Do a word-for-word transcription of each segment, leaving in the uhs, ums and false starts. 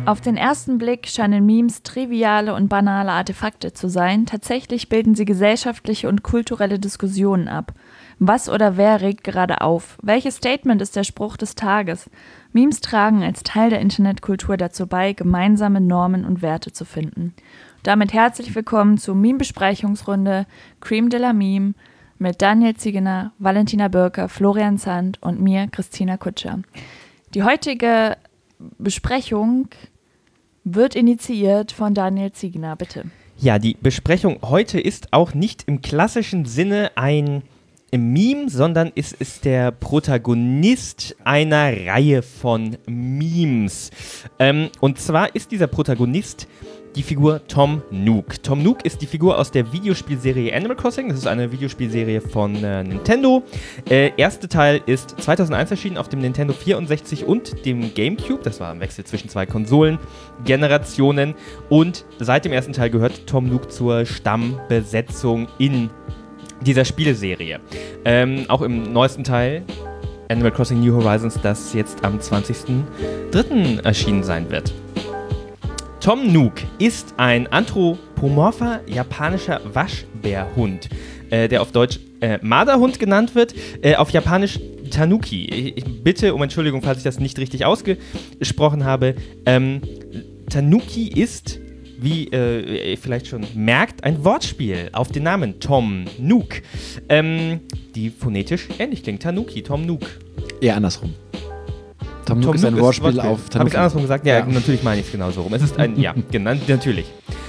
Auf den ersten Blick scheinen Memes triviale und banale Artefakte zu sein. Tatsächlich bilden sie gesellschaftliche und kulturelle Diskussionen ab. Was oder wer regt gerade auf? Welches Statement ist der Spruch des Tages? Memes tragen als Teil der Internetkultur dazu bei, gemeinsame Normen und Werte zu finden. Damit herzlich willkommen zur Meme-Besprechungsrunde Cream de la Meme mit Daniel Ziegener, Valentina Birker, Florian Zandt und mir, Christina Kutscher. Die heutige Besprechung wird initiiert von Daniel Ziegener, bitte. Ja, die Besprechung heute ist auch nicht im klassischen Sinne ein Meme, sondern es ist der Protagonist einer Reihe von Memes. Ähm, und zwar ist dieser Protagonist die Figur Tom Nook. Tom Nook ist die Figur aus der Videospielserie Animal Crossing. Das ist eine Videospielserie von äh, Nintendo. Äh, erste Teil ist zweitausendeins erschienen auf dem Nintendo vierundsechzig und dem GameCube. Das war ein Wechsel zwischen zwei Konsolengenerationen. Und seit dem ersten Teil gehört Tom Nook zur Stammbesetzung in dieser Spieleserie. Ähm, auch im neuesten Teil, Animal Crossing New Horizons, das jetzt am zwanzigsten dritten erschienen sein wird. Tom Nook ist ein anthropomorpher japanischer Waschbärhund, äh, der auf Deutsch äh, Marderhund genannt wird, äh, auf Japanisch Tanuki. Ich, ich bitte um Entschuldigung, falls ich das nicht richtig ausgesprochen habe. Ähm, Tanuki ist, wie äh, ihr vielleicht schon merkt, ein Wortspiel auf den Namen Tom Nook, ähm, die phonetisch ähnlich klingt. Tanuki, Tom Nook. Eher andersrum. Tom, Tom Nook ist ein Wortspiel, Wortspiel auf Tanuki. Habe ich es andersrum gesagt? Ja, ja. Natürlich meine ich es genauso rum. Es ist ein, ja, genannt, natürlich.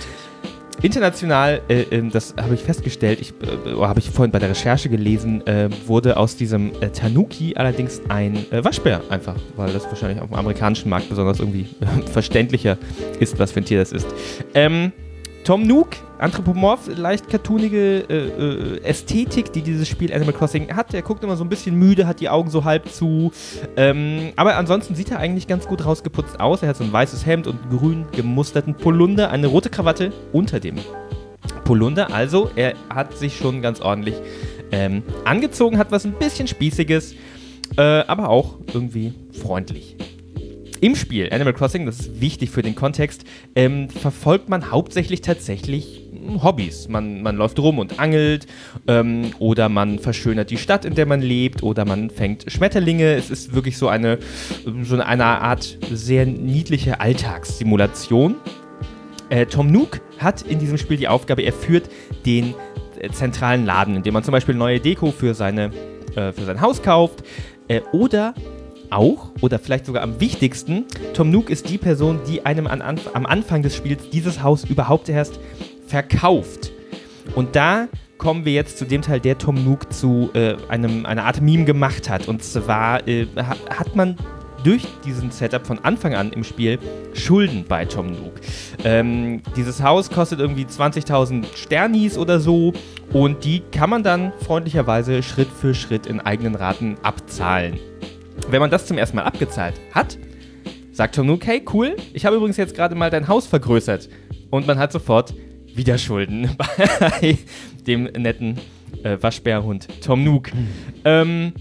International, äh, das habe ich festgestellt, ich, äh, habe ich vorhin bei der Recherche gelesen, äh, wurde aus diesem äh, Tanuki allerdings ein äh, Waschbär einfach, weil das wahrscheinlich auf dem amerikanischen Markt besonders irgendwie äh, verständlicher ist, was für ein Tier das ist. Ähm, Tom Nook, anthropomorph, leicht cartoonige äh, äh, Ästhetik, die dieses Spiel Animal Crossing hat. Er guckt immer so ein bisschen müde, hat die Augen so halb zu. Ähm, aber ansonsten sieht er eigentlich ganz gut rausgeputzt aus. Er hat so ein weißes Hemd und einen grün gemusterten Polunder, eine rote Krawatte unter dem Polunder. Also er hat sich schon ganz ordentlich ähm, angezogen, hat was ein bisschen Spießiges, äh, aber auch irgendwie freundlich. Im Spiel Animal Crossing, das ist wichtig für den Kontext, ähm, verfolgt man hauptsächlich tatsächlich Hobbys. Man, man läuft rum und angelt ähm, oder man verschönert die Stadt, in der man lebt, oder man fängt Schmetterlinge. Es ist wirklich so eine, so eine Art sehr niedliche Alltagssimulation. Äh, Tom Nook hat in diesem Spiel die Aufgabe, er führt den äh, zentralen Laden, in dem man zum Beispiel neue Deko für, seine, äh, für sein Haus kauft äh, oder auch, oder vielleicht sogar am wichtigsten, Tom Nook ist die Person, die einem an, an, am Anfang des Spiels dieses Haus überhaupt erst verkauft. Und da kommen wir jetzt zu dem Teil, der Tom Nook zu äh, einem, einer Art Meme gemacht hat. Und zwar äh, ha, hat man durch diesen Setup von Anfang an im Spiel Schulden bei Tom Nook. Ähm, dieses Haus kostet irgendwie zwanzigtausend Sternis oder so, und die kann man dann freundlicherweise Schritt für Schritt in eigenen Raten abzahlen. Wenn man das zum ersten Mal abgezahlt hat, sagt Tom Nook, hey, cool, ich habe übrigens jetzt gerade mal dein Haus vergrößert. Und man hat sofort wieder Schulden bei dem netten äh, Waschbärhund Tom Nook. Mhm. Ähm,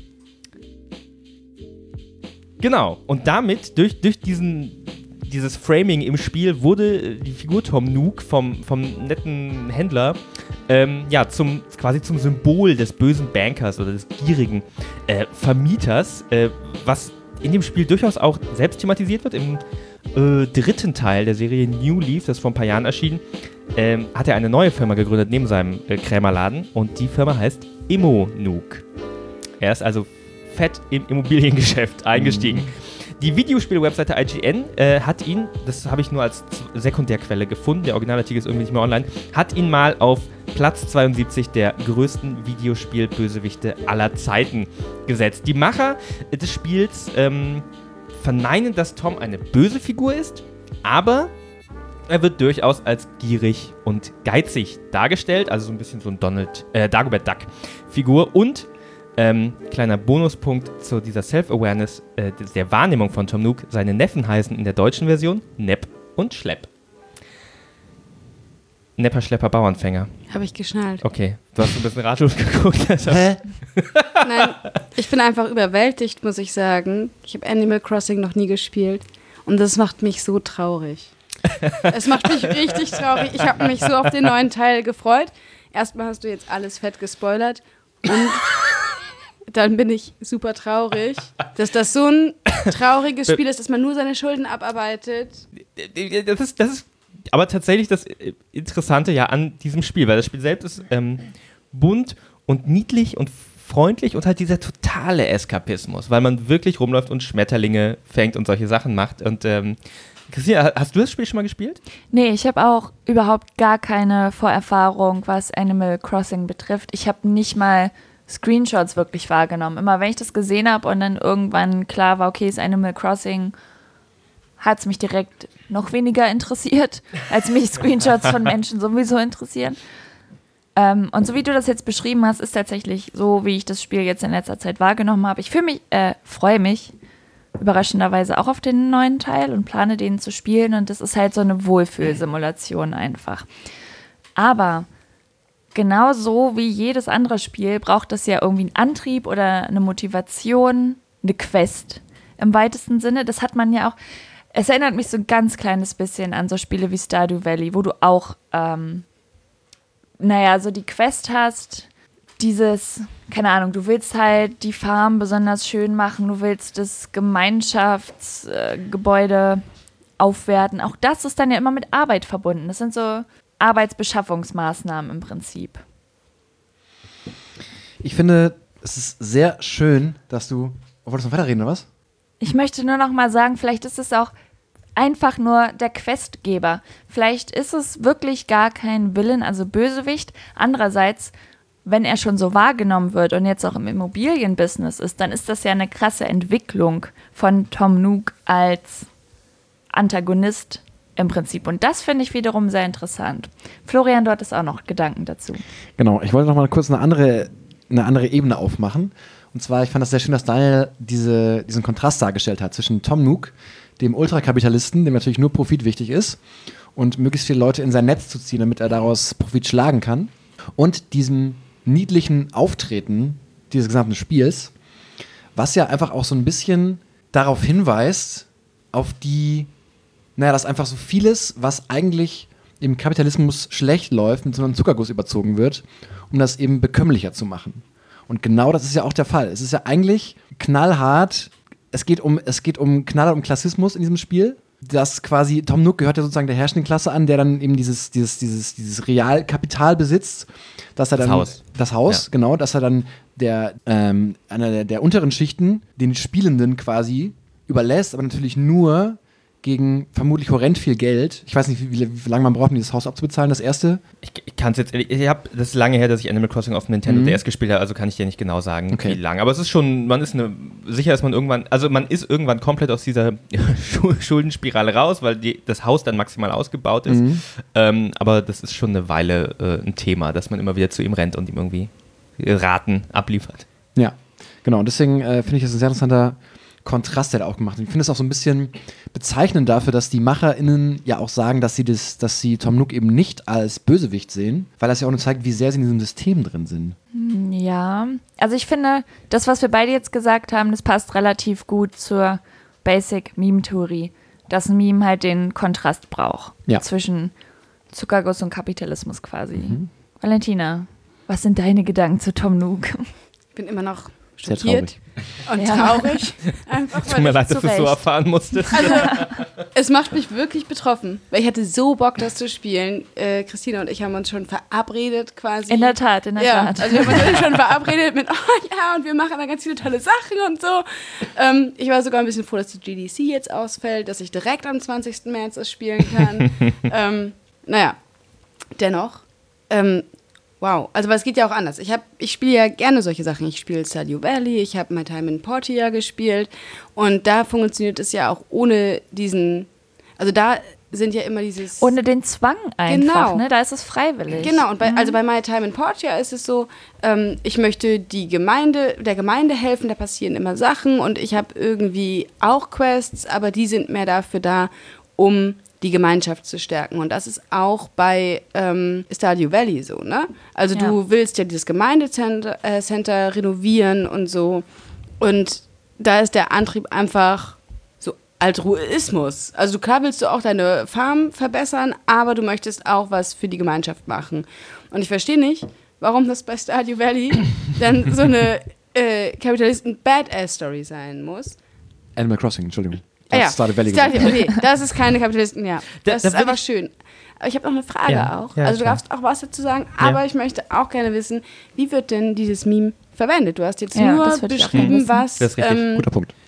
genau, und damit, durch, durch diesen, dieses Framing im Spiel, wurde die Figur Tom Nook vom, vom netten Händler ähm, ja, zum, quasi zum Symbol des bösen Bankers oder des gierigen äh, Vermieters, äh, was in dem Spiel durchaus auch selbst thematisiert wird. Im äh, dritten Teil der Serie New Leaf, das vor ein paar Jahren erschien, ähm, hat er eine neue Firma gegründet neben seinem äh, Krämerladen, und die Firma heißt Immo Nook. Er ist also fett im Immobiliengeschäft eingestiegen. Mhm. Die Videospiel-Webseite I G N äh, hat ihn, das habe ich nur als Sekundärquelle gefunden, der Originalartikel ist irgendwie nicht mehr online, hat ihn mal auf Platz zweiundsiebzig der größten Videospiel-Bösewichte aller Zeiten gesetzt. Die Macher des Spiels ähm, verneinen, dass Tom eine böse Figur ist, aber er wird durchaus als gierig und geizig dargestellt, also so ein bisschen so ein Donald, äh, Dagobert Duck-Figur. Und Ähm, kleiner Bonuspunkt zu dieser Self-Awareness äh, der Wahrnehmung von Tom Nook. Seine Neffen heißen in der deutschen Version Nepp und Schlepp. Nepper, Schlepper, Bauernfänger. Habe ich geschnallt. Okay, du hast ein bisschen ratlos geguckt. Hä? Nein, ich bin einfach überwältigt, muss ich sagen. Ich habe Animal Crossing noch nie gespielt. Und das macht mich so traurig. Es macht mich richtig traurig. Ich habe mich so auf den neuen Teil gefreut. Erstmal hast du jetzt alles fett gespoilert und dann bin ich super traurig, dass das so ein trauriges Spiel ist, dass man nur seine Schulden abarbeitet. Das ist, das ist aber tatsächlich das Interessante ja an diesem Spiel, weil das Spiel selbst ist ähm, bunt und niedlich und freundlich und halt dieser totale Eskapismus, weil man wirklich rumläuft und Schmetterlinge fängt und solche Sachen macht. Und ähm, Christina, hast du das Spiel schon mal gespielt? Nee, ich habe auch überhaupt gar keine Vorerfahrung, was Animal Crossing betrifft. Ich habe nicht mal Screenshots wirklich wahrgenommen. Immer wenn ich das gesehen habe und dann irgendwann klar war, okay, ist Animal Crossing, hat es mich direkt noch weniger interessiert, als mich Screenshots von Menschen sowieso interessieren. Ähm, und so wie du das jetzt beschrieben hast, ist tatsächlich so, wie ich das Spiel jetzt in letzter Zeit wahrgenommen habe. Ich fühle mich, äh, freue mich überraschenderweise auch auf den neuen Teil und plane den zu spielen und das ist halt so eine Wohlfühlsimulation einfach. Aber genauso wie jedes andere Spiel braucht es ja irgendwie einen Antrieb oder eine Motivation, eine Quest im weitesten Sinne. Das hat man ja auch, es erinnert mich so ein ganz kleines bisschen an so Spiele wie Stardew Valley, wo du auch, ähm, naja, so die Quest hast, dieses, keine Ahnung, du willst halt die Farm besonders schön machen, du willst das Gemeinschaftsgebäude äh, aufwerten. Auch das ist dann ja immer mit Arbeit verbunden. Das sind so Arbeitsbeschaffungsmaßnahmen im Prinzip. Ich finde, es ist sehr schön, dass du... Wolltest du noch weiterreden, oder was? Ich möchte nur noch mal sagen, vielleicht ist es auch einfach nur der Questgeber. Vielleicht ist es wirklich gar kein Villain, also Bösewicht. Andererseits, wenn er schon so wahrgenommen wird und jetzt auch im Immobilienbusiness ist, dann ist das ja eine krasse Entwicklung von Tom Nook als Antagonist im Prinzip. Und das finde ich wiederum sehr interessant. Florian, dort ist auch noch Gedanken dazu. Genau, ich wollte noch mal kurz eine andere, eine andere Ebene aufmachen. Und zwar, ich fand das sehr schön, dass Daniel diese, diesen Kontrast dargestellt hat zwischen Tom Nook, dem Ultrakapitalisten, dem natürlich nur Profit wichtig ist und möglichst viele Leute in sein Netz zu ziehen, damit er daraus Profit schlagen kann, und diesem niedlichen Auftreten dieses gesamten Spiels, was ja einfach auch so ein bisschen darauf hinweist, auf die, naja, dass einfach so vieles, was eigentlich im Kapitalismus schlecht läuft, mit so einem Zuckerguss überzogen wird, um das eben bekömmlicher zu machen. Und genau das ist ja auch der Fall. Es ist ja eigentlich knallhart, es geht um, es geht um knallhart um Klassismus in diesem Spiel. Das quasi, Tom Nook gehört ja sozusagen der herrschenden Klasse an, der dann eben dieses, dieses, dieses, dieses Realkapital besitzt. Dass er dann, das Haus. Das Haus, ja. Genau, dass er dann der, ähm, einer der, der unteren Schichten, den Spielenden quasi überlässt, aber natürlich nur gegen vermutlich horrend viel Geld. Ich weiß nicht, wie, wie, wie lange man braucht, um dieses Haus abzubezahlen, das erste. Ich, ich kann es jetzt, ich habe, das ist lange her, dass ich Animal Crossing auf dem Nintendo mhm. D S gespielt habe, also kann ich dir nicht genau sagen, okay. wie lange. Aber es ist schon, man ist eine, sicher, dass man irgendwann, also man ist irgendwann komplett aus dieser Schuldenspirale raus, weil die, das Haus dann maximal ausgebaut ist. Mhm. Ähm, aber das ist schon eine Weile äh, ein Thema, dass man immer wieder zu ihm rennt und ihm irgendwie Raten abliefert. Ja, genau. Und deswegen äh, finde ich das ein sehr interessanter Kontrast, der da auch gemacht hat. Ich finde es auch so ein bisschen bezeichnend dafür, dass die MacherInnen ja auch sagen, dass sie, das, dass sie Tom Nook eben nicht als Bösewicht sehen, weil das ja auch nur zeigt, wie sehr sie in diesem System drin sind. Ja, also ich finde, das, was wir beide jetzt gesagt haben, das passt relativ gut zur Basic-Meme-Theorie, dass ein Meme halt den Kontrast braucht ja. zwischen Zuckerguss und Kapitalismus quasi. Mhm. Valentina, was sind deine Gedanken zu Tom Nook? Ich bin immer noch schockiert und ja. traurig. Einfach, Tut mir leid, dass du es so erfahren musstest. Also, es macht mich wirklich betroffen, weil ich hatte so Bock, das zu spielen. Äh, Christina und ich haben uns schon verabredet quasi. In der Tat, in der ja, Tat. Also wir haben uns schon verabredet mit, oh ja, und wir machen da ganz viele tolle Sachen und so. Ähm, ich war sogar ein bisschen froh, dass die G D C jetzt ausfällt, dass ich direkt am zwanzigsten März das spielen kann. ähm, naja, dennoch, ähm, wow, also aber es geht ja auch anders. Ich, hab, ich spiele ja gerne solche Sachen. Ich spiele Stardew Valley, ich habe My Time in Portia gespielt und da funktioniert es ja auch ohne diesen, also da sind ja immer dieses... Ohne den Zwang einfach, genau. Ne? Da ist es freiwillig. Genau, und bei, also bei My Time in Portia ist es so, ähm, ich möchte die Gemeinde, der Gemeinde helfen, da passieren immer Sachen und ich habe irgendwie auch Quests, aber die sind mehr dafür da, um die Gemeinschaft zu stärken. Und das ist auch bei ähm, Stardew Valley so, ne? Also ja. du willst ja dieses Gemeindecenter äh, Center renovieren und so. Und da ist der Antrieb einfach so Altruismus. Also klar willst du auch deine Farm verbessern, aber du möchtest auch was für die Gemeinschaft machen. Und ich verstehe nicht, warum das bei Stardew Valley dann so eine äh, Kapitalisten-Badass-Story sein muss. Animal Crossing, Entschuldigung. Ah, ja. Stardew Valley. Stardew, okay, das ist keine Kapitalisten, ja. Da- Das da ist will einfach ich- schön. Aber ich habe noch eine Frage Ja, auch. ja, also du klar. darfst auch was dazu sagen, aber Ja. ich möchte auch gerne wissen, wie wird denn dieses Meme verwendet? Du hast jetzt Ja, nur das würde ich auch gerne beschrieben, wissen. was, Das ist richtig. ähm, Guter Punkt.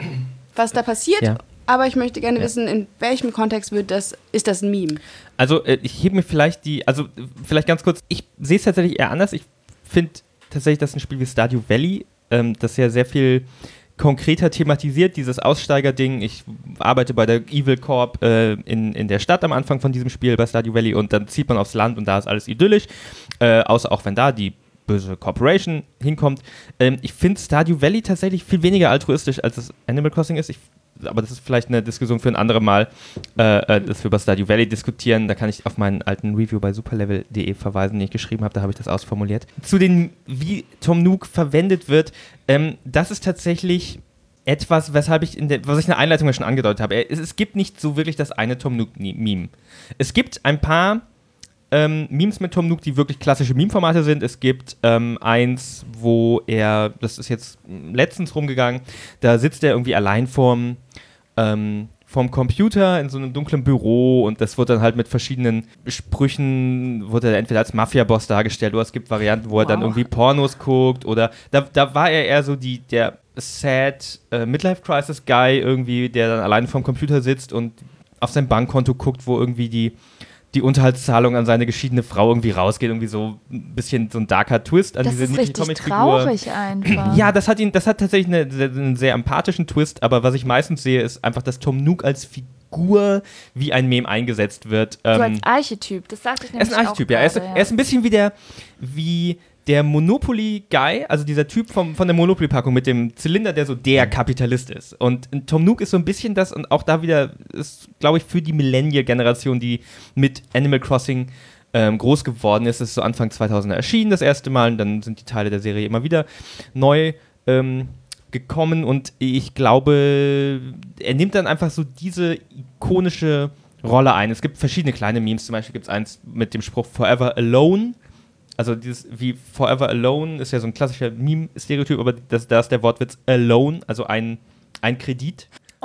was da passiert, Ja. aber ich möchte gerne Ja. wissen, in welchem Kontext wird das, ist das ein Meme? Also äh, ich hebe mir vielleicht die, also äh, vielleicht ganz kurz, ich sehe es tatsächlich eher anders. Ich finde tatsächlich, dass ein Spiel wie Stardew Valley, ähm, das ja sehr viel konkreter thematisiert, dieses Aussteiger-Ding. Ich arbeite bei der Evil Corp äh, in, in der Stadt am Anfang von diesem Spiel bei Stardew Valley und dann zieht man aufs Land und da ist alles idyllisch, äh, außer auch wenn da die böse Corporation hinkommt. Ähm, ich finde Stardew Valley tatsächlich viel weniger altruistisch, als es Animal Crossing ist. Ich, aber das ist vielleicht eine Diskussion für ein anderes Mal, äh, äh, dass wir über Stardew Valley diskutieren. Da kann ich auf meinen alten Review bei superlevel punkt de verweisen, den ich geschrieben habe. Da habe ich das ausformuliert. Zu den, wie Tom Nook verwendet wird, ähm, das ist tatsächlich etwas, weshalb ich in der, was ich in der Einleitung ja schon angedeutet habe. Es, es gibt nicht so wirklich das eine Tom Nook-Meme. Es gibt ein paar Ähm, Memes mit Tom Nook, die wirklich klassische Meme-Formate sind. Es gibt ähm, eins, wo er, das ist jetzt letztens rumgegangen, da sitzt er irgendwie allein vorm, ähm, vorm Computer in so einem dunklen Büro und das wird dann halt mit verschiedenen Sprüchen, wurde er entweder als Mafia-Boss dargestellt oder es gibt Varianten, wo er dann Wow. irgendwie Pornos guckt oder da, da war er eher so die, der sad äh, Midlife-Crisis-Guy irgendwie, der dann allein vorm Computer sitzt und auf sein Bankkonto guckt, wo irgendwie die die Unterhaltszahlung an seine geschiedene Frau irgendwie rausgeht, irgendwie so ein bisschen so ein darker Twist an Das diese ist niedliche richtig Comicfigur. traurig einfach. Ja, das hat ihn, das hat tatsächlich eine, einen sehr empathischen Twist, aber was ich meistens sehe, ist einfach, dass Tom Nook als Figur wie ein Meme eingesetzt wird. So Ähm, als Archetyp, das sagte ich er ist nämlich ein Archetyp, auch ja. Er ist, gerade, er ist ein bisschen wie der, wie der Monopoly-Guy, also dieser Typ vom, von der Monopoly-Packung mit dem Zylinder, der so der Kapitalist ist. Und Tom Nook ist so ein bisschen das, und auch da wieder ist, glaube ich, für die Millennial-Generation, die mit Animal Crossing ähm, groß geworden ist, ist so Anfang zweitausender erschienen das erste Mal, und dann sind die Teile der Serie immer wieder neu ähm, gekommen, und ich glaube, er nimmt dann einfach so diese ikonische Rolle ein. Es gibt verschiedene kleine Memes, zum Beispiel gibt es eins mit dem Spruch Forever Alone. Also dieses wie Forever Alone ist ja so ein klassischer Meme-Stereotyp, aber das, da ist der Wortwitz Alone, also ein, ein Kredit.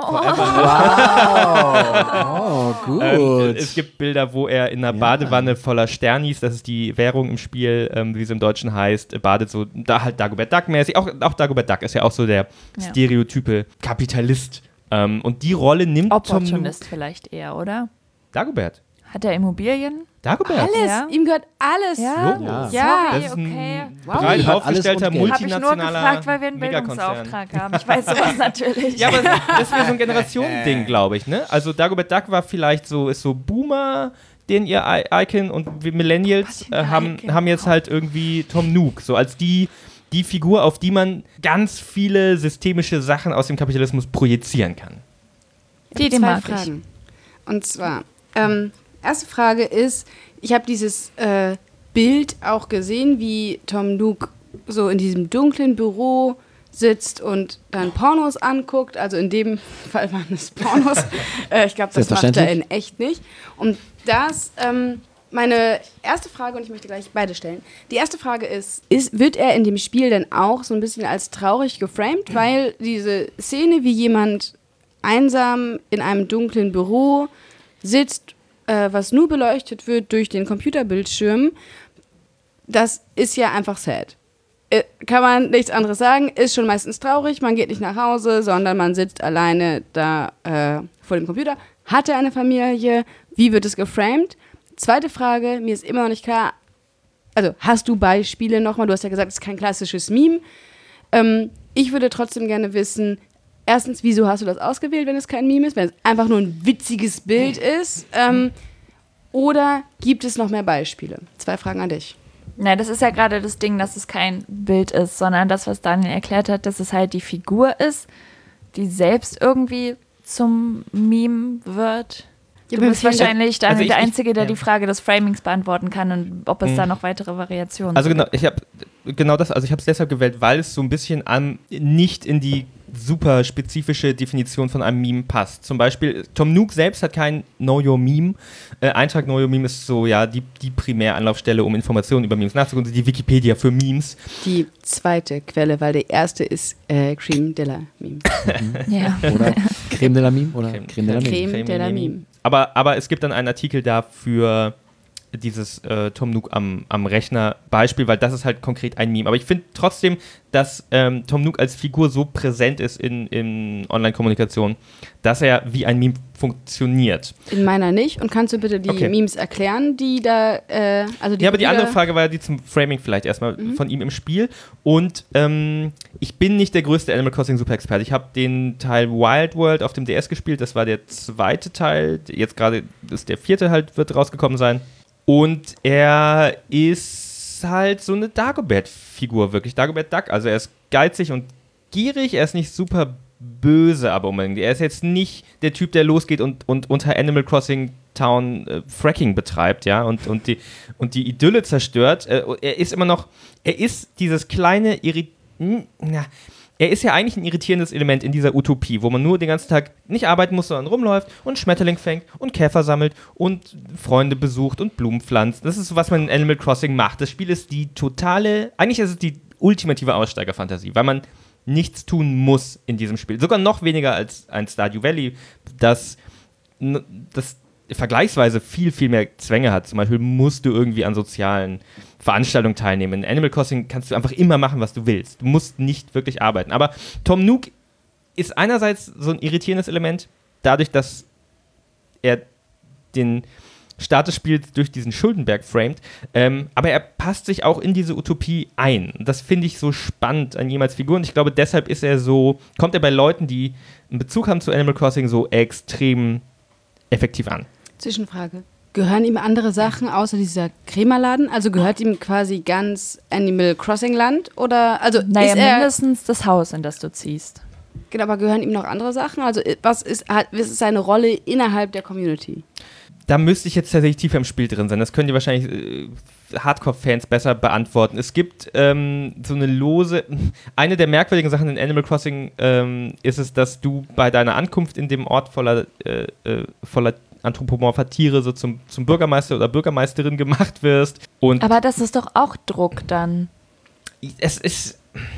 Oh, gut. Ähm, es gibt Bilder, wo er in einer Ja. Badewanne voller Sternis, das ist die Währung im Spiel, ähm, wie es im Deutschen heißt, badet so, da halt Dagobert Duck-mäßig. Auch, auch Dagobert Duck ist ja auch so der Ja. Stereotype Kapitalist. Ähm, und die Rolle nimmt Tom Nook. Opportunist vielleicht eher, oder? Dagobert. Hat er Immobilien? Dagobert. Alles, Ja. ihm gehört alles. Ja. Logo. Ja. Ja. Das ist okay. ein Wow. breit Ihm hat alles aufgestellter und Geld. Habe ich nur multinationaler gefragt, weil wir einen Megakonzern. Bildungsauftrag haben. Ich weiß sowas natürlich. Ja, aber das wäre so ein Generationending, glaube ich, ne? Also Dagobert Duck war vielleicht so, ist so Boomer, den ihr I- Icon, und wir Millennials Was, äh, haben, Icon? haben jetzt halt irgendwie Tom Nook, so als die, die Figur, auf die man ganz viele systemische Sachen aus dem Kapitalismus projizieren kann. Die, die zwei mag ich. Fragen. Und zwar, ähm, erste Frage ist, ich habe dieses äh, Bild auch gesehen, wie Tom Nook so in diesem dunklen Büro sitzt und dann Pornos anguckt. Also in dem Fall waren es Pornos. äh, ich glaube, das macht er Selbstverständlich. in echt nicht. Und das, ähm, meine erste Frage, und ich möchte gleich beide stellen. Die erste Frage ist, ist, wird er in dem Spiel denn auch so ein bisschen als traurig geframed? Weil diese Szene, wie jemand einsam in einem dunklen Büro sitzt, äh, was nur beleuchtet wird durch den Computerbildschirm, das ist ja einfach sad. Äh, kann man nichts anderes sagen, ist schon meistens traurig, man geht nicht nach Hause, sondern man sitzt alleine da äh, vor dem Computer. Hat er eine Familie? Wie wird es geframed? Zweite Frage, mir ist immer noch nicht klar, also hast du Beispiele nochmal? Du hast ja gesagt, es ist kein klassisches Meme. Ähm, ich würde trotzdem gerne wissen, erstens, wieso hast du das ausgewählt, wenn es kein Meme ist, wenn es einfach nur ein witziges Bild ist? Ähm, oder gibt es noch mehr Beispiele? Zwei Fragen an dich. Na, das ist ja gerade das Ding, dass es kein Bild ist, sondern das, was Daniel erklärt hat, dass es halt die Figur ist, die selbst irgendwie zum Meme wird. Du mir bist fehlen da- wahrscheinlich Daniel, Also ich- der ich- Einzige, der ja. die Frage des Framings beantworten kann und ob es Mhm. da noch weitere Variationen Also gibt. genau, ich habe genau das, also ich habe es deshalb gewählt, weil es so ein bisschen an, nicht in die super spezifische Definition von einem Meme passt. Zum Beispiel, Tom Nook selbst hat kein Know Your Meme. Äh, Eintrag Know Your Meme ist so, ja, die, die Primäranlaufstelle, um Informationen über Memes nachzugucken, die Wikipedia für Memes. Die zweite Quelle, weil der erste ist äh, Creme de la Meme. Ja. Oder Creme de la Meme oder Creme, Creme de la Meme. Creme Creme de la Meme. Meme. Aber, aber es gibt dann einen Artikel dafür, dieses äh, Tom Nook am, am Rechner Beispiel, weil das ist halt konkret ein Meme. Aber ich finde trotzdem, dass ähm, Tom Nook als Figur so präsent ist in, in Online-Kommunikation, dass er wie ein Meme funktioniert. In meiner nicht. Und kannst du bitte die Okay. Memes erklären, die da, äh, also die Ja, aber die Brüder- andere Frage war ja die zum Framing vielleicht erstmal Mhm. von ihm im Spiel. Und ähm, ich bin nicht der größte Animal Crossing Super-Experte. Ich habe den Teil Wild World auf dem D S gespielt. Das war der zweite Teil. Jetzt gerade ist der vierte halt, wird rausgekommen sein. Und er ist halt so eine Dagobert-Figur, wirklich. Dagobert Duck. Also er ist geizig und gierig. Er ist nicht super böse, aber unbedingt. Er ist jetzt nicht der Typ, der losgeht und, und unter Animal Crossing Town äh, Fracking betreibt, ja, und, und, die, und die Idylle zerstört. Äh, er ist immer noch, er ist dieses kleine, irri- na, er ist ja eigentlich ein irritierendes Element in dieser Utopie, wo man nur den ganzen Tag nicht arbeiten muss, sondern rumläuft und Schmetterling fängt und Käfer sammelt und Freunde besucht und Blumen pflanzt. Das ist so, was man in Animal Crossing macht. Das Spiel ist die totale, eigentlich ist es die ultimative Aussteigerfantasie, weil man nichts tun muss in diesem Spiel. Sogar noch weniger als ein Stardew Valley, das, das vergleichsweise viel, viel mehr Zwänge hat. Zum Beispiel musst du irgendwie an sozialen Veranstaltungen teilnehmen. In Animal Crossing kannst du einfach immer machen, was du willst. Du musst nicht wirklich arbeiten. Aber Tom Nook ist einerseits so ein irritierendes Element, dadurch, dass er den Start des Spiels durch diesen Schuldenberg framed, ähm, aber er passt sich auch in diese Utopie ein. Das finde ich so spannend an ihm als Figur und ich glaube, deshalb ist er so, kommt er bei Leuten, die einen Bezug haben zu Animal Crossing, so extrem effektiv an. Zwischenfrage. Gehören ihm andere Sachen außer dieser Krämerladen? Also gehört ihm quasi ganz Animal Crossing Land? Oder, also Naja, ist er, mindestens das Haus, in das du ziehst. genau, aber gehören ihm noch andere Sachen? Also was ist, hat, was ist seine Rolle innerhalb der Community? Da müsste ich jetzt tatsächlich tiefer im Spiel drin sein. Das können die wahrscheinlich äh, Hardcore-Fans besser beantworten. Es gibt ähm, so eine lose... Eine der merkwürdigen Sachen in Animal Crossing ähm, ist es, dass du bei deiner Ankunft in dem Ort voller, äh, äh, voller anthropomorpher Tiere so zum, zum Bürgermeister oder Bürgermeisterin gemacht wirst. Und Aber das ist doch auch Druck dann. es ist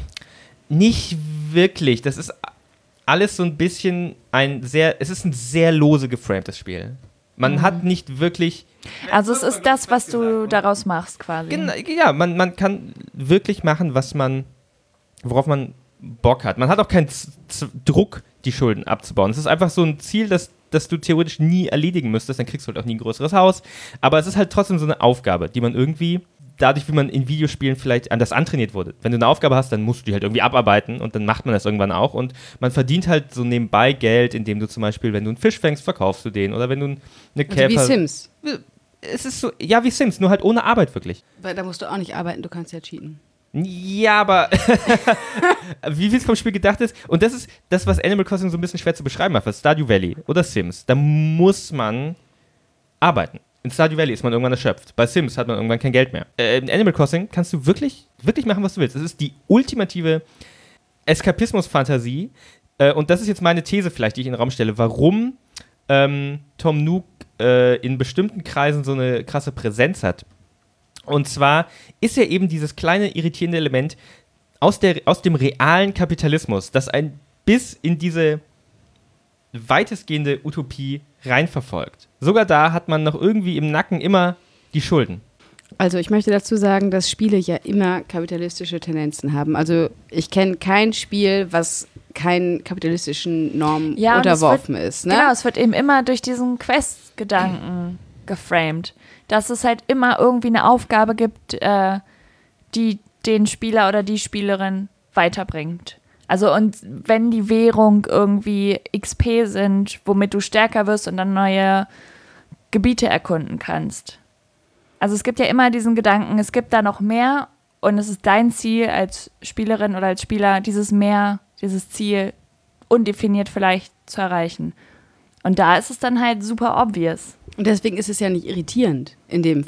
nicht wirklich. Das ist alles so ein bisschen ein sehr... Es ist ein sehr lose geframtes Spiel. Man Mhm. hat nicht wirklich... Also es ist das, was du daraus machst quasi. Genau, ja, man, man kann wirklich machen, was man, worauf man Bock hat. Man hat auch keinen Z- Z- Druck, die Schulden abzubauen. Es ist einfach so ein Ziel, das, das du theoretisch nie erledigen müsstest, dann kriegst du halt auch nie ein größeres Haus. Aber es ist halt trotzdem so eine Aufgabe, die man irgendwie, dadurch, wie man in Videospielen vielleicht anders antrainiert wurde. Wenn du eine Aufgabe hast, dann musst du die halt irgendwie abarbeiten und dann macht man das irgendwann auch. Und man verdient halt so nebenbei Geld, indem du zum Beispiel, wenn du einen Fisch fängst, verkaufst du den. Oder wenn du eine Käfer... Also wie Sims. Es ist so, ja, wie Sims, nur halt ohne Arbeit wirklich. Weil da musst du auch nicht arbeiten, du kannst ja cheaten. Ja, aber wie viel es vom Spiel gedacht ist, und das ist das, was Animal Crossing so ein bisschen schwer zu beschreiben macht, was Stardew Valley oder Sims, da muss man arbeiten. In Stardew Valley ist man irgendwann erschöpft. Bei Sims hat man irgendwann kein Geld mehr. Äh, in Animal Crossing kannst du wirklich, wirklich machen, was du willst. Es ist die ultimative Eskapismus-Fantasie. Äh, und das ist jetzt meine These vielleicht, die ich in den Raum stelle, warum ähm, Tom Nook äh, in bestimmten Kreisen so eine krasse Präsenz hat. Und zwar ist er eben dieses kleine irritierende Element aus, der, aus dem realen Kapitalismus, das ein bis in diese weitestgehende Utopie reinverfolgt. Sogar da hat man noch irgendwie im Nacken immer die Schulden. Also ich möchte dazu sagen, dass Spiele ja immer kapitalistische Tendenzen haben. Also ich kenne kein Spiel, was keinen kapitalistischen Normen Ja, und unterworfen es wird, ist. Ne? Genau, es wird eben immer durch diesen Quest-Gedanken geframed. Dass es halt immer irgendwie eine Aufgabe gibt, äh, die den Spieler oder die Spielerin weiterbringt. Also und wenn die Währung irgendwie X P sind, womit du stärker wirst und dann neue Gebiete erkunden kannst. Also es gibt ja immer diesen Gedanken, es gibt da noch mehr und es ist dein Ziel als Spielerin oder als Spieler, dieses Mehr, dieses Ziel undefiniert vielleicht zu erreichen. Und da ist es dann halt super obvious. Und deswegen ist es ja nicht irritierend in dem Fall.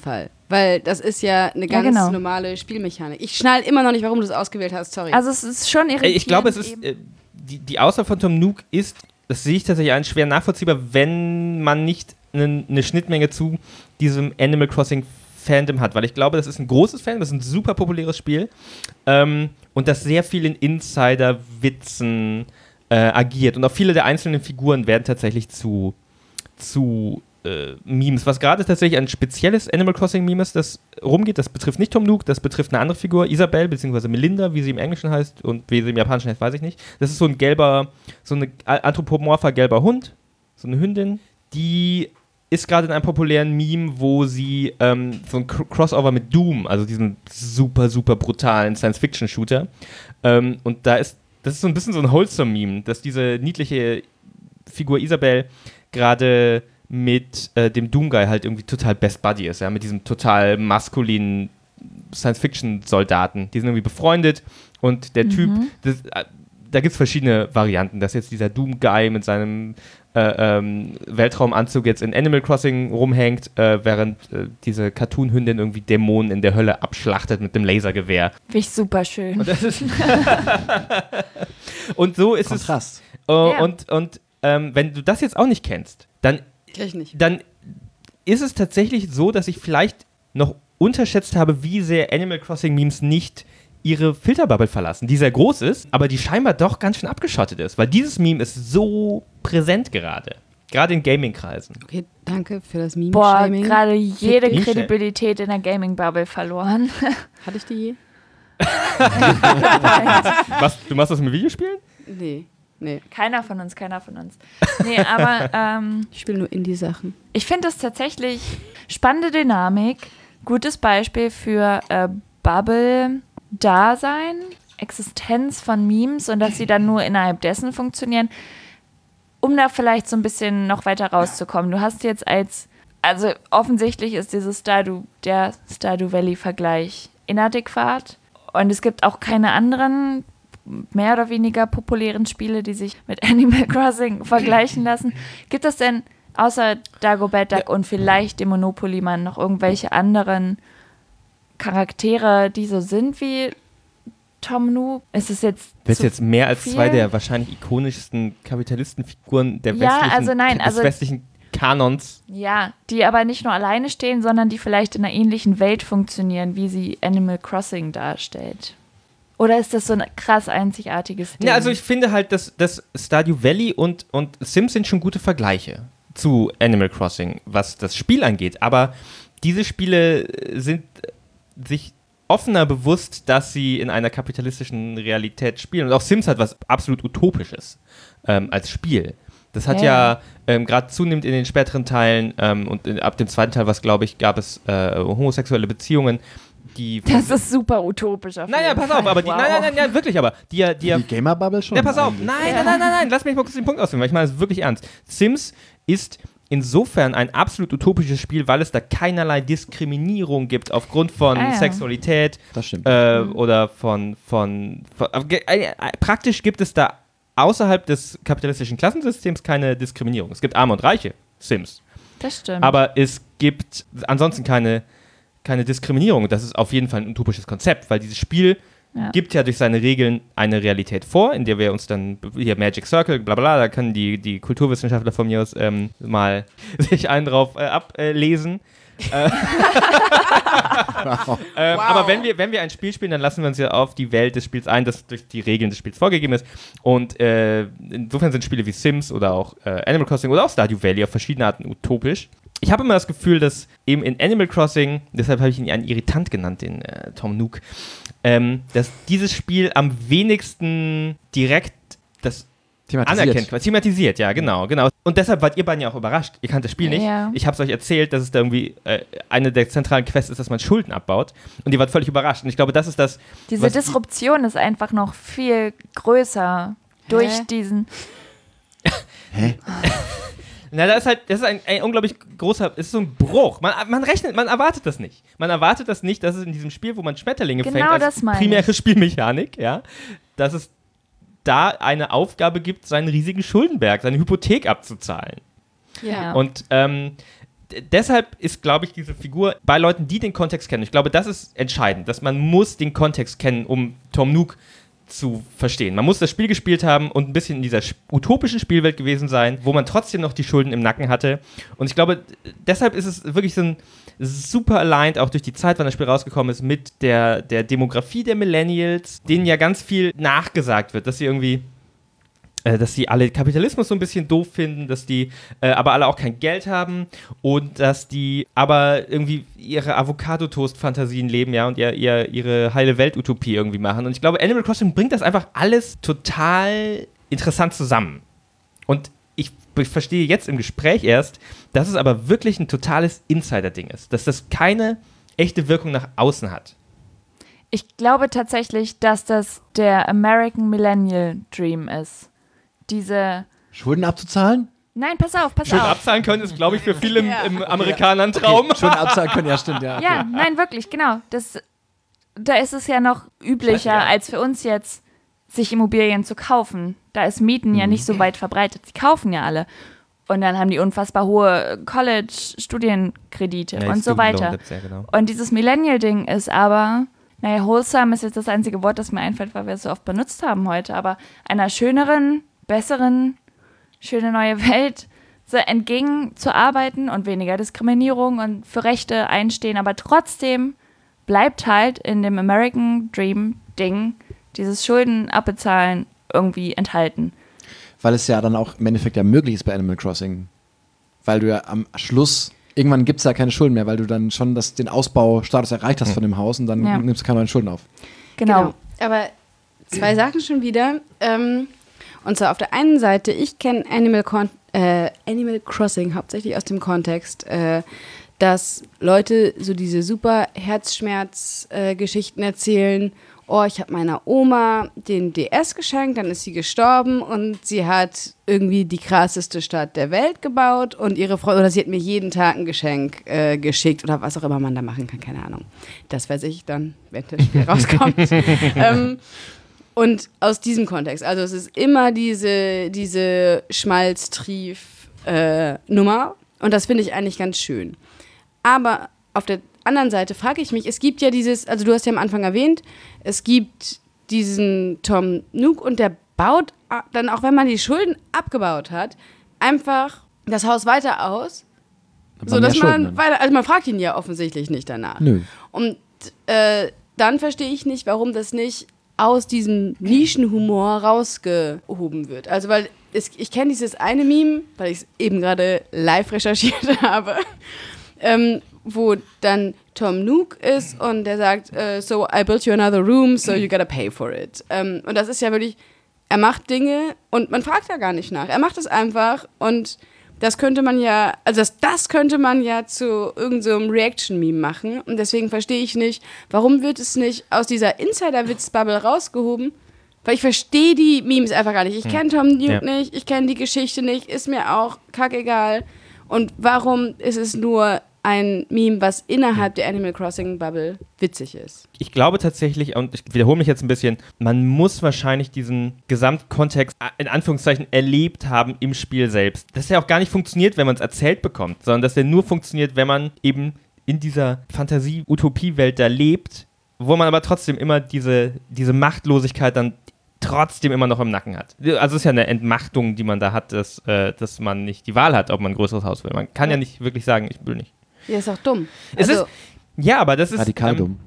Weil das ist ja eine ganz Ja, genau. normale Spielmechanik. Ich schnall immer noch nicht, warum du es ausgewählt hast, sorry. Also es ist schon irritierend. Ich glaube, es ist eben. äh, die, die Auswahl von Tom Nook ist, das sehe ich tatsächlich ein, schwer nachvollziehbar, wenn man nicht eine, eine Schnittmenge zu diesem Animal Crossing Fandom hat, weil ich glaube, das ist ein großes Fandom, das ist ein super populäres Spiel ähm, und das sehr viel in Insider-Witzen äh, agiert und auch viele der einzelnen Figuren werden tatsächlich zu, zu äh, Memes, was gerade tatsächlich ein spezielles Animal Crossing Meme ist, das rumgeht, das betrifft nicht Tom Nook, das betrifft eine andere Figur, Isabelle, beziehungsweise Melinda, wie sie im Englischen heißt und wie sie im Japanischen heißt, weiß ich nicht. Das ist so ein gelber, so ein anthropomorpher gelber Hund, so eine Hündin, die ist gerade in einem populären Meme, wo sie ähm, so ein Crossover mit Doom, also diesem super, super brutalen Science-Fiction-Shooter, ähm, und da ist, das ist so ein bisschen so ein Wholesome-Meme, dass diese niedliche Figur Isabelle gerade mit äh, dem Doom-Guy halt irgendwie total Best Buddy ist, ja, mit diesem total maskulinen Science-Fiction-Soldaten. Die sind irgendwie befreundet und der mhm. Typ, das, äh, da gibt es verschiedene Varianten, dass jetzt dieser Doom-Guy mit seinem äh, ähm, Weltraumanzug jetzt in Animal Crossing rumhängt, äh, während äh, diese Cartoon-Hündin irgendwie Dämonen in der Hölle abschlachtet mit dem Lasergewehr. Finde ich super schön. Und, das ist und so ist Kontrast. es. Äh, ja. Und, und ähm, wenn du das jetzt auch nicht kennst, dann, Ich nicht. dann ist es tatsächlich so, dass ich vielleicht noch unterschätzt habe, wie sehr Animal Crossing-Memes nicht ihre Filterbubble verlassen, die sehr groß ist, aber die scheinbar doch ganz schön abgeschottet ist, weil dieses Meme ist so präsent gerade. Gerade in Gaming-Kreisen. Okay, danke für das Boah, Meme-Shaming. gerade jede Meme-Shaming. Kredibilität in der Gaming-Bubble verloren. Hatte ich die je? Was, du machst das mit Videospielen? Nee, nee. Keiner von uns, keiner von uns. Nee, aber ähm, Ich spiele nur Indie-Sachen. ich finde das tatsächlich spannende Dynamik, gutes Beispiel für äh, Bubble-Dasein, Existenz von Memes und dass sie dann nur innerhalb dessen funktionieren, um da vielleicht so ein bisschen noch weiter rauszukommen. Du hast jetzt als, also offensichtlich ist dieses Stardew, der Stardew Valley-Vergleich inadäquat und es gibt auch keine anderen mehr oder weniger populären Spiele, die sich mit Animal Crossing vergleichen lassen. Gibt es denn außer Dagobert Duck und vielleicht dem Monopoly-Mann noch irgendwelche anderen Charaktere, die so sind wie Tom Nook? Ist es jetzt Willst zu du jetzt mehr als viel? zwei der wahrscheinlich ikonischsten Kapitalistenfiguren der Ja, westlichen, also nein, des also- westlichen Kanons? Ja, die aber nicht nur alleine stehen, sondern die vielleicht in einer ähnlichen Welt funktionieren, wie sie Animal Crossing darstellt. Oder ist das so ein krass einzigartiges Ding? Ja, also ich finde halt, dass, dass Stardew Valley und, und Sims sind schon gute Vergleiche zu Animal Crossing, was das Spiel angeht. Aber diese Spiele sind sich offener bewusst, dass sie in einer kapitalistischen Realität spielen. Und auch Sims hat was absolut Utopisches ähm, als Spiel. Das hat ja, ja ähm, gerade zunehmend in den späteren Teilen ähm, und in, ab dem zweiten Teil, was glaube ich, gab es äh, homosexuelle Beziehungen, die... Das ist super utopisch. Auf Nein, ja, jeden pass Fall. auf, aber die... Wow. Nein, nein, nein, ja, wirklich, aber die... die, Die Gamer-Bubble schon. ja, pass auf, eigentlich. nein, Ja. nein, nein, nein, nein, lass mich mal kurz den Punkt ausführen, weil ich meine das wirklich ernst. Sims ist insofern ein absolut utopisches Spiel, weil es da keinerlei Diskriminierung gibt aufgrund von Ah, ja. Sexualität Das stimmt. äh, oder von, von, von äh, äh, praktisch gibt es da außerhalb des kapitalistischen Klassensystems keine Diskriminierung. Es gibt Arme und Reiche, Sims. Das stimmt. Aber es gibt ansonsten keine, keine Diskriminierung. Das ist auf jeden Fall ein utopisches Konzept, weil dieses Spiel Ja. gibt ja durch seine Regeln eine Realität vor, in der wir uns dann, hier Magic Circle, bla bla, da können die, die Kulturwissenschaftler von mir aus ähm, mal sich einen drauf äh, ablesen. Äh, Wow. ähm, Wow. Aber wenn wir, wenn wir ein Spiel spielen, dann lassen wir uns ja auf die Welt des Spiels ein, das durch die Regeln des Spiels vorgegeben ist. Und äh, insofern sind Spiele wie Sims oder auch äh, Animal Crossing oder auch Stardew Valley auf verschiedene Arten utopisch. Ich habe immer das Gefühl, dass eben in Animal Crossing, deshalb habe ich ihn einen Irritant genannt, den äh, Tom Nook, ähm, dass dieses Spiel am wenigsten direkt das Thematisiert. anerkennt, thematisiert, ja, genau, genau. Und deshalb wart ihr beiden ja auch überrascht. Ihr kannt das Spiel nicht. Ja. Ich habe es euch erzählt, dass es da irgendwie äh, eine der zentralen Quests ist, dass man Schulden abbaut. Und ihr wart völlig überrascht. Und ich glaube, das ist das, Diese was Disruption ist einfach noch viel größer durch Hä? diesen. Hä? Na, das ist halt, das ist ein, ein unglaublich großer, es ist so ein Bruch. Man, man rechnet, man erwartet das nicht. Man erwartet das nicht, dass es in diesem Spiel, wo man Schmetterlinge Genau fängt, als das meine primäre ich. Spielmechanik, ja, dass es da eine Aufgabe gibt, seinen riesigen Schuldenberg, seine Hypothek abzuzahlen. Ja. Und ähm, d- deshalb ist, glaube ich, diese Figur bei Leuten, die den Kontext kennen, ich glaube, das ist entscheidend, dass man muss den Kontext kennen, um Tom Nook zu verstehen. Man muss das Spiel gespielt haben und ein bisschen in dieser utopischen Spielwelt gewesen sein, wo man trotzdem noch die Schulden im Nacken hatte. Und ich glaube, deshalb ist es wirklich so ein super aligned, auch durch die Zeit, wann das Spiel rausgekommen ist, mit der, der Demografie der Millennials, denen ja ganz viel nachgesagt wird, dass sie irgendwie dass sie alle Kapitalismus so ein bisschen doof finden, dass die äh, aber alle auch kein Geld haben und dass die aber irgendwie ihre Avocado-Toast-Fantasien leben, ja, und ihr, ihr, ihre heile Welt-Utopie irgendwie machen. Und ich glaube, Animal Crossing bringt das einfach alles total interessant zusammen. Und ich, ich verstehe jetzt im Gespräch erst, dass es aber wirklich ein totales Insider-Ding ist, dass das keine echte Wirkung nach außen hat. Ich glaube tatsächlich, dass das der American Millennial Dream ist. Diese Schulden abzuzahlen? Nein, pass auf, pass Schulden auf. abzahlen können ist, glaube ich, für viele Ja. im, im Amerikaner ein Traum. Okay, Schulden abzahlen können, ja, stimmt, ja. Ja, nein, wirklich, genau. Das, da ist es ja noch üblicher, Ja. als für uns jetzt, sich Immobilien zu kaufen. Da ist Mieten ja nicht so weit verbreitet. Die kaufen ja alle. Und dann haben die unfassbar hohe College-Studienkredite Ja, und so Student Loan weiter. Debts, ja, genau. Und dieses Millennial-Ding ist aber, naja, wholesome ist jetzt das einzige Wort, das mir einfällt, weil wir es so oft benutzt haben heute, aber einer schöneren, besseren, schöne neue Welt so entgegen zu arbeiten und weniger Diskriminierung und für Rechte einstehen, aber trotzdem bleibt halt in dem American Dream-Ding dieses Schulden abbezahlen irgendwie enthalten. Weil es ja dann auch im Endeffekt ja möglich ist bei Animal Crossing. Weil du ja am Schluss, irgendwann gibt es ja keine Schulden mehr, weil du dann schon das, den Ausbaustatus erreicht hast von dem Haus und dann Ja. nimmst du keine neuen Schulden auf. Genau. Aber zwei Sachen schon wieder. Ähm, und zwar auf der einen Seite, ich kenne Animal, Con- äh, Animal Crossing hauptsächlich aus dem Kontext, äh, dass Leute so diese super Herzschmerz-Geschichten erzählen. Oh, ich habe meiner Oma den D S geschenkt, dann ist sie gestorben und sie hat irgendwie die krasseste Stadt der Welt gebaut und ihre Freundin, oder sie hat mir jeden Tag ein Geschenk äh, geschickt oder was auch immer man da machen kann, keine Ahnung. Das weiß ich dann, wenn das Spiel rauskommt. ähm, und aus diesem Kontext, also es ist immer diese, diese Schmalztrief-Nummer äh, und das finde ich eigentlich ganz schön. Aber auf der anderen Seite frage ich mich, es gibt ja dieses, also du hast ja am Anfang erwähnt, es gibt diesen Tom Nook und der baut dann, auch wenn man die Schulden abgebaut hat, einfach das Haus weiter aus, Dann so haben wir dass ja man Schulden dann. weiter, also man fragt ihn ja offensichtlich nicht danach. Nö. Und äh, dann verstehe ich nicht, warum das nicht aus diesem Nischenhumor rausgehoben wird. Also weil es, ich kenne dieses eine Meme, weil ich es eben gerade live recherchiert habe, ähm, wo dann Tom Nook ist und der sagt, äh, so I built you another room, so you gotta pay for it. Ähm, und das ist ja wirklich, er macht Dinge und man fragt da gar nicht nach. Er macht es einfach und das könnte man ja, also das, das könnte man ja zu irgendeinem so Reaction-Meme machen. Und deswegen verstehe ich nicht, warum wird es nicht aus dieser Insider-Witz-Bubble rausgehoben? Weil ich verstehe die Memes einfach gar nicht. Ich kenne Tom Nook Ja. nicht, ich kenne die Geschichte nicht, ist mir auch kackegal. Und warum ist es nur ein Meme, was innerhalb der Animal Crossing-Bubble witzig ist? Ich glaube tatsächlich, und ich wiederhole mich jetzt ein bisschen, man muss wahrscheinlich diesen Gesamtkontext in Anführungszeichen erlebt haben im Spiel selbst. Das ja auch gar nicht funktioniert, wenn man es erzählt bekommt, sondern dass der nur funktioniert, wenn man eben in dieser Fantasie-Utopie-Welt da lebt, wo man aber trotzdem immer diese, diese Machtlosigkeit dann trotzdem immer noch im Nacken hat. Also es ist ja eine Entmachtung, die man da hat, dass, äh, dass man nicht die Wahl hat, ob man ein größeres Haus will. Man kann ja nicht wirklich sagen, ich will nicht. Ja, ist auch dumm. Es Also, ist, ja, aber das ist Radikal ähm, dumm.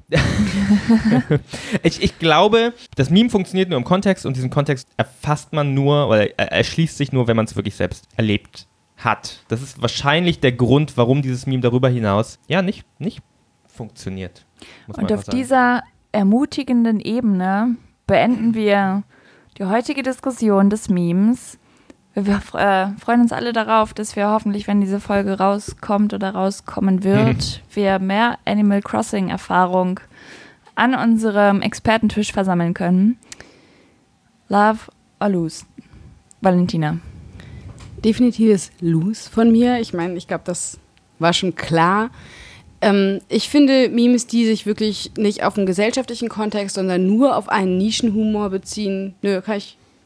ich, ich glaube, das Meme funktioniert nur im Kontext und diesen Kontext erfasst man nur oder er- erschließt sich nur, wenn man es wirklich selbst erlebt hat. Das ist wahrscheinlich der Grund, warum dieses Meme darüber hinaus ja nicht, nicht funktioniert. Muss man Und auf einfach sagen. dieser ermutigenden Ebene beenden wir die heutige Diskussion des Memes. Wir äh, freuen uns alle darauf, dass wir hoffentlich, wenn diese Folge rauskommt oder rauskommen wird, wir mehr Animal Crossing-Erfahrung an unserem Expertentisch versammeln können. Love or lose? Valentina. definitives Lose von mir. Ich meine, ich glaube, das war schon klar. Ähm, ich finde Memes, die sich wirklich nicht auf einen gesellschaftlichen Kontext, sondern nur auf einen Nischenhumor beziehen, nö, kann ich, kann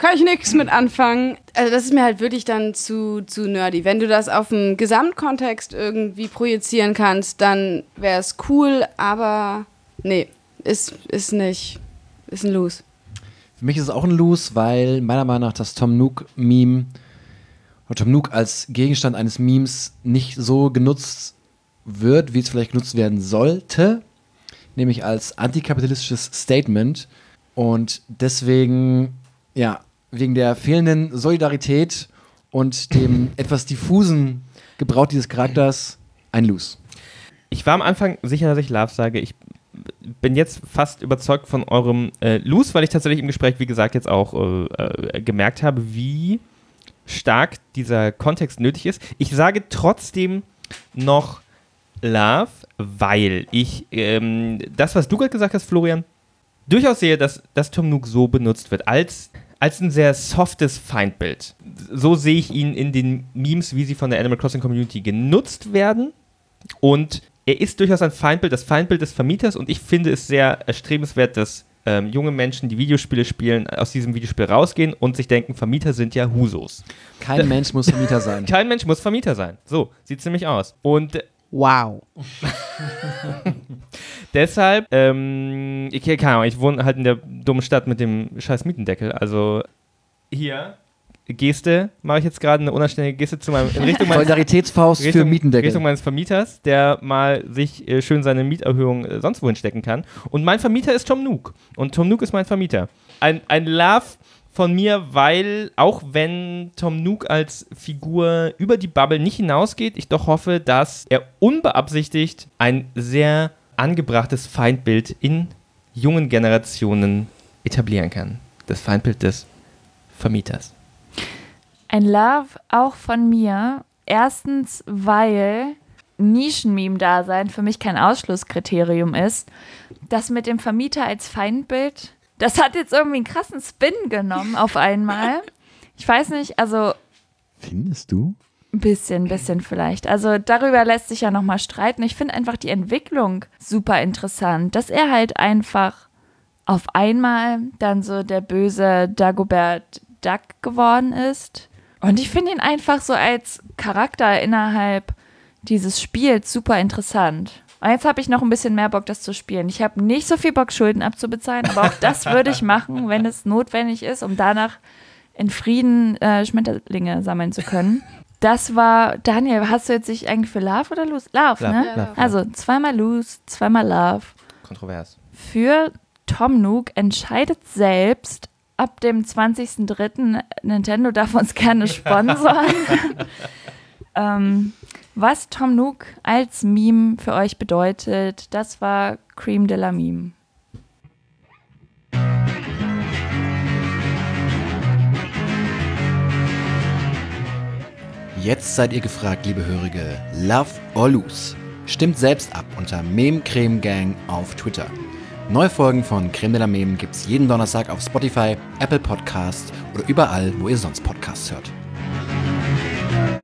kann ich nichts mit anfangen. Also das ist mir halt wirklich dann zu, zu nerdy. Wenn du das auf den Gesamtkontext irgendwie projizieren kannst, dann wäre es cool, aber nee, ist, ist nicht, ist ein Lose. Für mich ist es auch ein Lose, weil meiner Meinung nach das Tom Nook-Meme oder Tom Nook als Gegenstand eines Memes nicht so genutzt wird, wie es vielleicht genutzt werden sollte, nämlich als antikapitalistisches Statement. Und deswegen, ja, wegen der fehlenden Solidarität und dem etwas diffusen Gebrauch dieses Charakters ein Lose. Ich war am Anfang sicher, dass ich Love sage. Ich bin jetzt fast überzeugt von eurem äh, Lose, weil ich tatsächlich im Gespräch, wie gesagt, jetzt auch äh, äh, gemerkt habe, wie stark dieser Kontext nötig ist. Ich sage trotzdem noch Love, weil ich ähm, das, was du gerade gesagt hast, Florian, durchaus sehe, dass, dass Tom Nook so benutzt wird, als, als ein sehr softes Feindbild. So sehe ich ihn in den Memes, wie sie von der Animal Crossing Community genutzt werden. Und er ist durchaus ein Feindbild, das Feindbild des Vermieters. Und ich finde es sehr erstrebenswert, dass ähm, junge Menschen, die Videospiele spielen, aus diesem Videospiel rausgehen und sich denken, Vermieter sind ja Husos. Kein Mensch muss Vermieter sein. Kein Mensch muss Vermieter sein. So, sieht es nämlich aus. Und wow. Deshalb, ähm, ich, keine Ahnung, ich wohne halt in der dummen Stadt mit dem scheiß Mietendeckel. Also hier, Geste, mache ich jetzt gerade eine unanständige Geste zu meinem, in Richtung meines, Solidaritätsfaust Richtung, für Mietendeckel. Richtung meines Vermieters, der mal sich äh, schön seine Mieterhöhung äh, sonst wohin stecken kann. Und mein Vermieter ist Tom Nook. Und Tom Nook ist mein Vermieter. Ein, ein Love von mir, weil auch wenn Tom Nook als Figur über die Bubble nicht hinausgeht, ich doch hoffe, dass er unbeabsichtigt ein sehr angebrachtes Feindbild in jungen Generationen etablieren kann. Das Feindbild des Vermieters. Ein Love auch von mir. Erstens, weil Nischen-Meme-Dasein für mich kein Ausschlusskriterium ist. Das mit dem Vermieter als Feindbild, das hat jetzt irgendwie einen krassen Spin genommen auf einmal. Ich weiß nicht, also findest du? Ein bisschen, bisschen vielleicht. Also darüber lässt sich ja nochmal streiten. Ich finde einfach die Entwicklung super interessant, dass er halt einfach auf einmal dann so der böse Dagobert Duck geworden ist. Und ich finde ihn einfach so als Charakter innerhalb dieses Spiels super interessant. Und jetzt habe ich noch ein bisschen mehr Bock, das zu spielen. Ich habe nicht so viel Bock, Schulden abzubezahlen, aber auch das würde ich machen, wenn es notwendig ist, um danach in Frieden äh, Schmetterlinge sammeln zu können. Das war, Daniel, hast du jetzt dich eigentlich für Love oder Lose? Love, Love, ne? ja, Love. Also zweimal Lose, zweimal Love. Kontrovers. Für Tom Nook entscheidet selbst, ab dem zwanzigsten dritten Nintendo darf uns gerne sponsoren, ähm, was Tom Nook als Meme für euch bedeutet. Das war Cream de la Meme. Jetzt seid ihr gefragt, liebe Hörige. Love or Lose? Stimmt selbst ab unter Meme Creme Gang auf Twitter. Neue Folgen von Creme de la Meme gibt's jeden Donnerstag auf Spotify, Apple Podcasts oder überall, wo ihr sonst Podcasts hört.